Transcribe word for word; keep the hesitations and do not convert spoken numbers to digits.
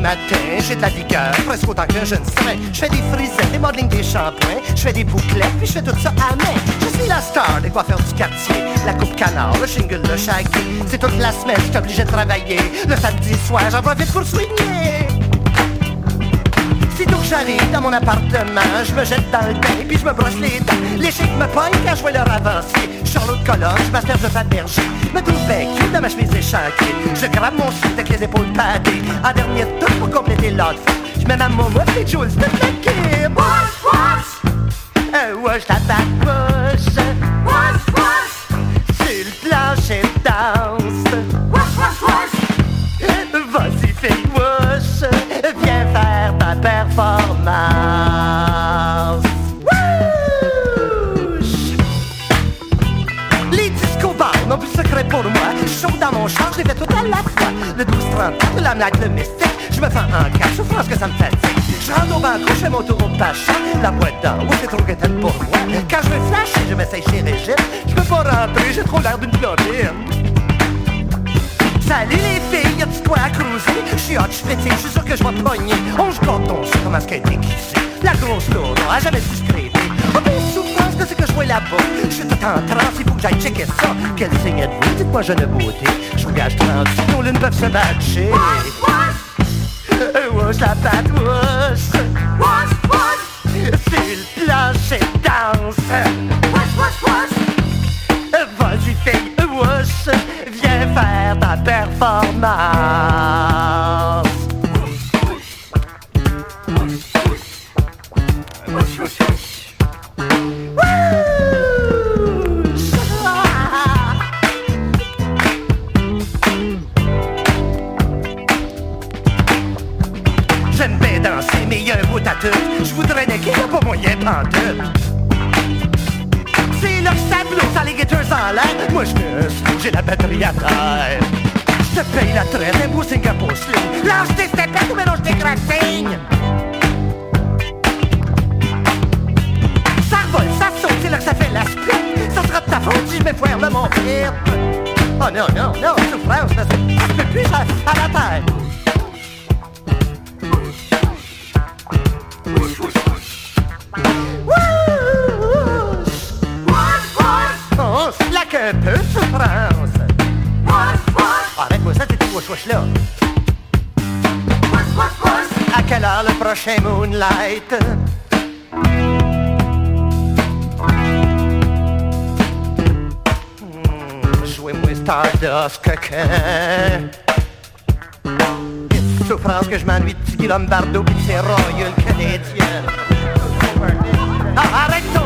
matin, j'ai de la vigueur, presque autant qu'un jeune serein. Je fais des frisettes, des modelings, des shampoings, je fais des bouclettes, puis je fais tout ça à main. Je suis la star des coiffeurs du quartier, la coupe canard, le shingle, le shaggy. C'est toute la semaine, je suis obligé de travailler. Le samedi soir, j'en profite pour soigner. Sitôt que j'arrive dans mon appartement, je me jette dans le bain, puis je me brosse les dents. Les chics me pognent quand je vois leur avancier. Charlotte Colonne, je m'asperge de Fat Berger. Me trouve bec, dans ma chemise échancrée. Je grabe mon suite avec les épaules padées. En dernier tour pour compléter l'outfit, je mets ma momo et Jules de plaquer. Wash, wash, euh, wash la backwash. Wash, wash, sur le plancher danse. Wash, wash, wash. Vas-y, fais wash, viens faire ta performance. Wouch! Les disco bars n'ont plus secret pour moi. Je saute dans mon char, je les fais tout à la fois. Le douze trente, de la blague, le mystique. Je me fais un cash, je pense que ça me fatigue. Je rentre au banco, je fais mon tour au pacha. La boîte d'en haut, c'est trop guettaine pour moi. Quand je veux flasher, je m'essaye chez Régine. Je peux pas rentrer, j'ai trop l'air d'une blondine. Salut les filles, y'a du quoi à cruiser? J'suis hot, j'fétille, j'suis sûr que j'vais pogner. On j'coton, j'sais comment qu'elle est déguisée. La grosse lourde, a jamais su se crêper. Oh ben souffrance, que c'est que je vois là-bas? J'suis tout en transe, il faut que j'aille checker ça. Quel signe êtes-vous? Dites-moi jeune beauté. J'vous gage trente, nos lunes peuvent se matcher. Wash, wash! Wash la patte, wash! Wash, wash! Sur le plancher danse. Wash, wash, wash! Vas-y fille, wash! Viens faire ta performance. J'aime bien danser, mais y a un bout à tout. Je voudrais necker, y'a pas moyen pantoute. C'est là que ça blouse dans les guetteurs en l'air. Moi je me slow, j'ai la batterie à terre. Je te paye la traite, un beau Singapour slow. Lâche tes stepettes ou mélange tes crassings. Ça revole, ça saute, c'est là que ça fait la split. Ça sera de ta faute si je vais foire le mon pire. Oh non, non, non, souffrance, parce que je peux plus à, à la terre. Slack un peu, souffrance. Arrête-moi ça, t'es tout wash-wash là. À quelle heure le prochain Moonlight? Hmm, jouez-moi Stardust, coquin. Et souffrance que je m'ennuie de Tiki Lombardo pis de ses royaules canadiens. Ah, arrête ton